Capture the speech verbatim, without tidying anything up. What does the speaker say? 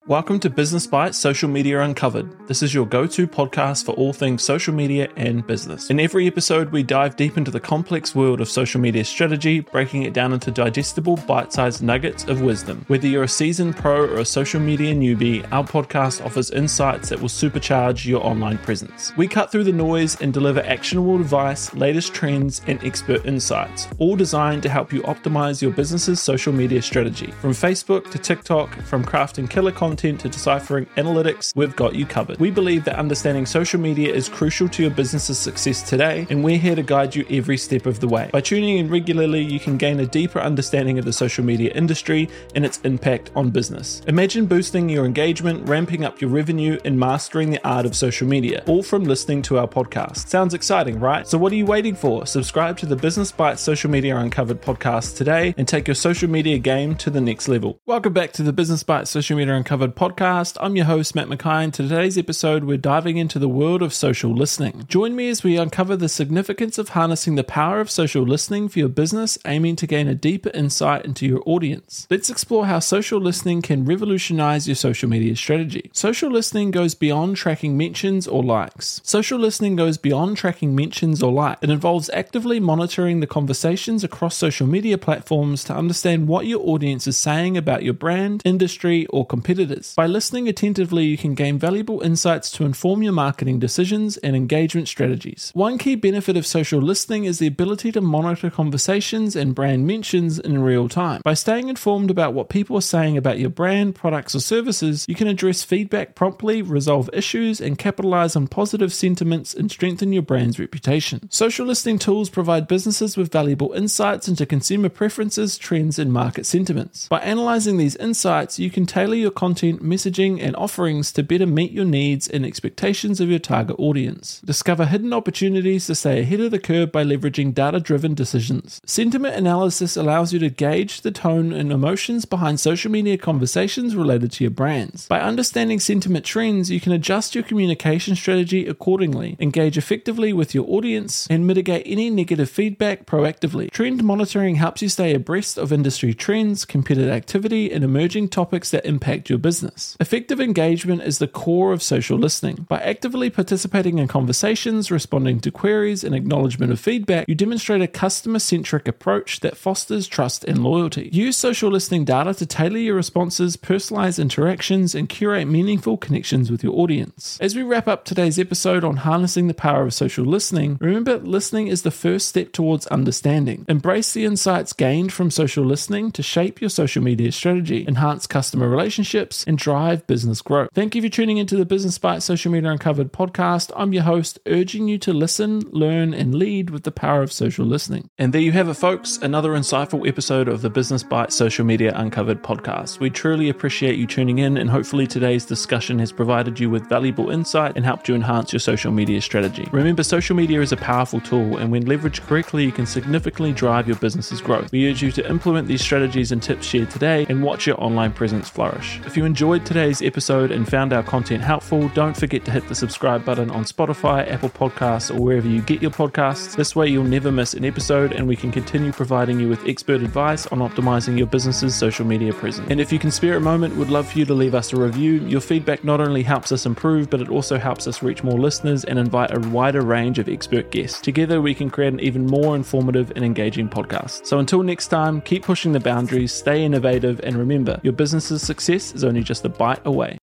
Welcome to Business Bites Social Media Uncovered. This is your go-to podcast for all things social media and business. In every episode, we dive deep into the complex world of social media strategy, breaking it down into digestible, bite-sized nuggets of wisdom. Whether you're a seasoned pro or a social media newbie, our podcast offers insights that will supercharge your online presence. We cut through the noise and deliver actionable advice, latest trends, and expert insights, all designed to help you optimize your business's social media strategy. From Facebook to TikTok, from crafting killer content to deciphering analytics, we've got you covered. We believe that understanding social media is crucial to your business's success today, and we're here to guide you every step of the way. By tuning in regularly, you can gain a deeper understanding of the social media industry and its impact on business. Imagine boosting your engagement, ramping up your revenue, and mastering the art of social media, all from listening to our podcast. Sounds exciting, right? So what are you waiting for? Subscribe to the Business Bites Social Media Uncovered podcast today and take your social media game to the next level. Welcome back to the Business Bites Social Media Uncovered podcast. I'm your host, Matt Mackay, and today's episode we're diving into the world of social listening. Join me as we uncover the significance of harnessing the power of social listening for your business, aiming to gain a deeper insight into your audience. Let's explore how social listening can revolutionize your social media strategy. Social listening goes beyond tracking mentions or likes. Social listening goes beyond tracking mentions or likes. It involves actively monitoring the conversations across social media platforms to understand what your audience is saying about your brand, industry, or competitors. By listening attentively, you can gain valuable insights to inform your marketing decisions and engagement strategies. One key benefit of social listening is the ability to monitor conversations and brand mentions in real time. By staying informed about what people are saying about your brand, products, or services, you can address feedback promptly, resolve issues, and capitalize on positive sentiments and strengthen your brand's reputation. Social listening tools provide businesses with valuable insights into consumer preferences, trends, and market sentiments. By analyzing these insights, you can tailor your content, messaging, and offerings to better meet your needs and expectations of your target audience. Discover hidden opportunities to stay ahead of the curve by leveraging data-driven decisions. Sentiment analysis allows you to gauge the tone and emotions behind social media conversations related to your brands. By understanding sentiment trends, you can adjust your communication strategy accordingly, engage effectively with your audience, and mitigate any negative feedback proactively. Trend monitoring helps you stay abreast of industry trends, competitive activity, and emerging topics that impact your business. Effective engagement is the core of social listening. By actively participating in conversations, responding to queries, and acknowledgement of feedback, you demonstrate a customer-centric approach that fosters trust and loyalty. Use social listening data to tailor your responses, personalize interactions, and curate meaningful connections with your audience. As we wrap up today's episode on harnessing the power of social listening, remember listening is the first step towards understanding. Embrace the insights gained from social listening to shape your social media strategy, enhance customer relationships, and drive business growth. Thank you for tuning into the Business Bites Social Media Uncovered podcast. I'm your host, urging you to listen, learn, and lead with the power of social listening. And there you have it, folks, another insightful episode of the Business Bites Social Media Uncovered podcast. We truly appreciate you tuning in, and hopefully today's discussion has provided you with valuable insight and helped you enhance your social media strategy. Remember, social media is a powerful tool, and when leveraged correctly, you can significantly drive your business's growth. We urge you to implement these strategies and tips shared today and watch your online presence flourish. If you enjoyed today's episode and found our content helpful, don't forget to hit the subscribe button on Spotify, Apple Podcasts, or wherever you get your podcasts. This way you'll never miss an episode, and we can continue providing you with expert advice on optimizing your business's social media presence. And if you can spare a moment, we'd love for you to leave us a review. Your feedback not only helps us improve, but it also helps us reach more listeners and invite a wider range of expert guests. Together we can create an even more informative and engaging podcast. So until next time, keep pushing the boundaries, stay innovative, and remember, your business's success is only just a bite away.